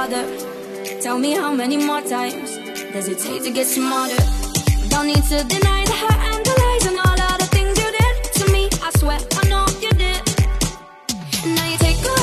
bother. Tell me how many more times does it take to get smarter? Don't need to deny the hurt and the lies and all of the things you did to me. I swear I know you did. Now you take away